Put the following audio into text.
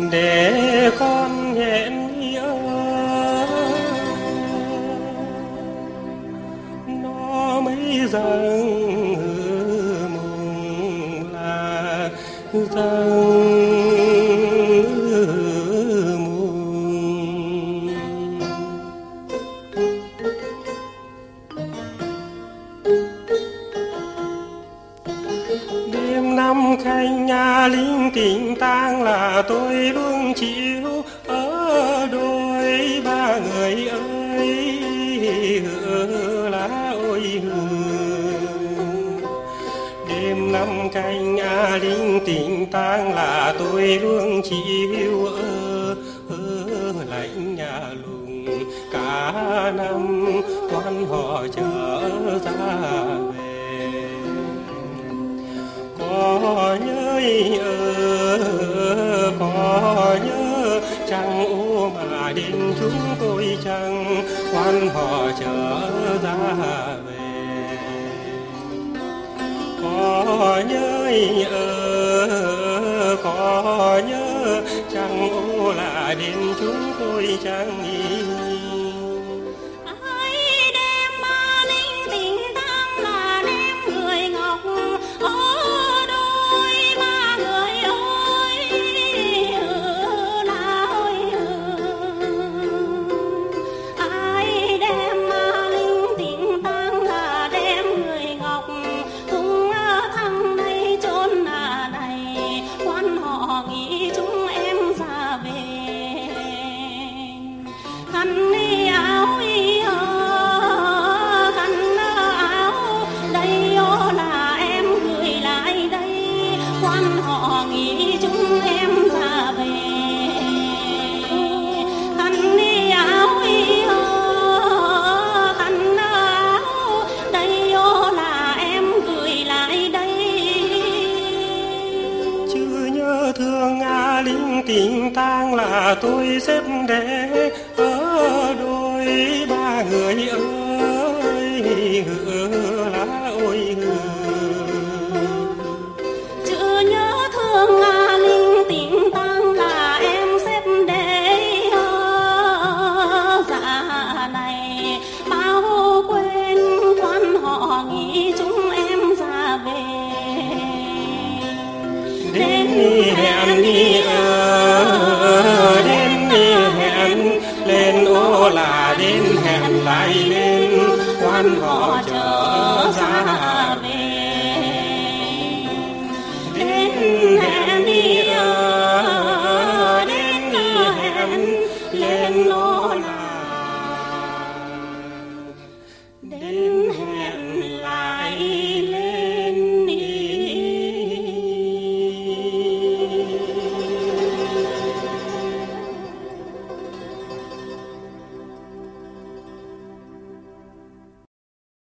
để con hẹn nhớ nó mấy rằng mùng là rằng năm khanh nhà linh tình tang là tôi luôn chịu ở đôi ba người ơi hừ lá ôi hừ. Đêm năm canh nhà linh tình tang là tôi luôn chịu ở lạnh nhà lùng cả năm quan họ trở ra về. Có nhớ có nhớ chẳng ô mà đến chúng tôi chẳng quan họ trở ra về. Có nhớ có nhớ chẳng ô là đến chúng tôi chẳng ý. Tình tang là tôi xếp để ở đôi ba người ơi lá ôi chữ nhớ thương linh tình tang là em xếp để dạ này bao quên quan họ nghĩ chúng em ra về đến